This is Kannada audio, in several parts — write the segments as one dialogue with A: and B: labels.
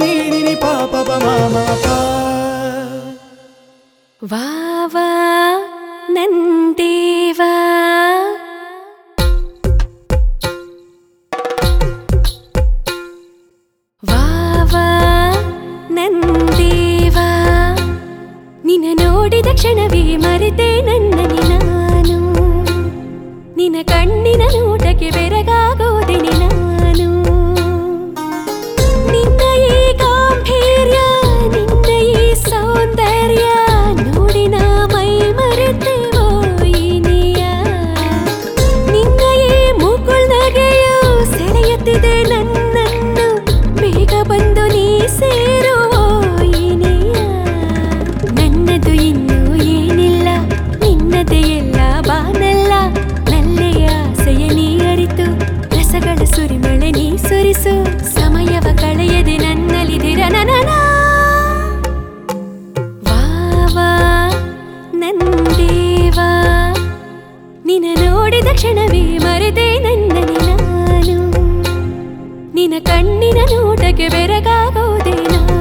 A: ನೀನಿ ಪಾಪ ಮಾಮ
B: ವಾವಾ ನಂದೇವಾ ವಾವಾ ನಂದೇವಾ ನಿನ್ನ ನೋಡಿದ ಕ್ಷಣವೇ ಮರೆತೆ ನನ್ನನಿ ನಾನು ನಿನ್ನ ಕಣ್ಣಿನ ನೋಟಕ್ಕೆ ಬೆರಗಾಗೋದೆನೆ ನಾನು ನಿನ್ನ ಈ ಗಾಂಭೀರ್ಯ ನಿನ್ನ ಈ ಸೌಂದರ್ಯ ನೋಡಿ ನಾ ಮೈ ಮರೆತೆ ಹೋಯಿನಿಯ ನಿನ್ನ ಈ ಮುಗುಳ್ನಗೆಯು ಸೆಳೆಯುತ್ತಿದೆ ನನ್ನನ್ನು ಬೇಗ ಬಂದು ನೀ ಸೇರುವೋಯಿನಿಯ ನನ್ನದು ಇನ್ನೂ ಏನಿಲ್ಲ ನಿನ್ನದೇ ಎಲ್ಲ ಬಾನಲ್ಲ ನಲ್ಲೆಯ ಆಸೆಯ ನೀ ಅರಿತು ರಸಗಳ ಸುರಿಮಳೆ ನೀ ಸುರಿಸು ಸಮಯವ ಕಳೆಯದೆ ನನ್ನಲ್ಲಿದಿರ ನನನ ವಾವಾ ನಂದೇವಾ ನಿನ್ನ ನೋಡಿದ ಕ್ಷಣವೇ ಮರೆತೆ ನನ್ನನಿ ನಾನು ನಿನ್ನ ಕಣ್ಣಿನ ನೋಟಕ್ಕೆ ಬೆರಗಾಗೋದೆ ನಾನು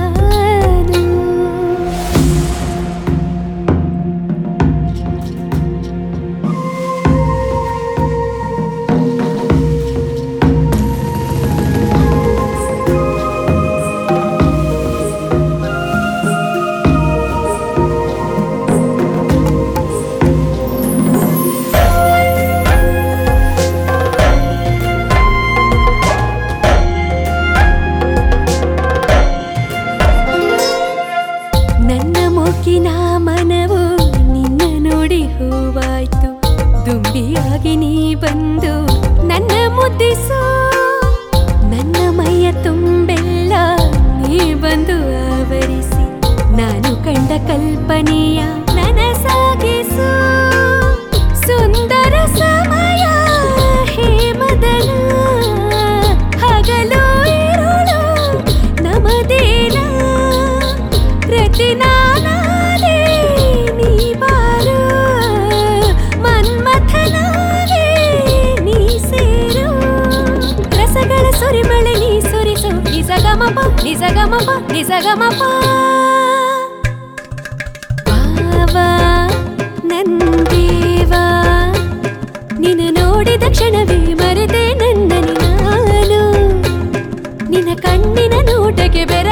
B: ಮೂಕಿನ ಮನವು ನಿನ್ನ ನೋಡಿ ಹೂವಾಯ್ತು ದುಂಬಿಯಾಗಿ ನೀ ಬಂದು ನನ್ನ ಮುದ್ದಿಸು ನನ್ನ ಮೈಯ ತುಂಬೆಲ್ಲ ನೀ ಬಂದು ಆವರಿಸಿ ನಾನು ಕಂಡ ಕಲ್ಪನೆಯ ನನಸಾಗಿಸು ಸುಂದರ ಸಮಯ ಹೇಮದನ ಹಗಲು ಇರುಳು ನಮದೇನ ಪ್ರತಿನಾನಾದೆ ನೀ ಬಾರು ಮನ್ಮಥನಾಗೆ ನೀ ಸೇರು ರಸಗಳ ಸುರಿಮಳೆ ನೀ ಸುರಿಸು ನಿಸಗಮಪ ನಿಸಗಮಪ ನಿಸಗಮಪ ವಾವಾ ನಂದೇವಾ ನಿನ್ನ ನೋಡಿದ ಕ್ಷಣವೇ ಮರೆತೆ ನನ್ನನಿ ನಾನು ನಿನ್ನ ಕಣ್ಣಿನ ನೋಟಕ್ಕೆ ಬೆರ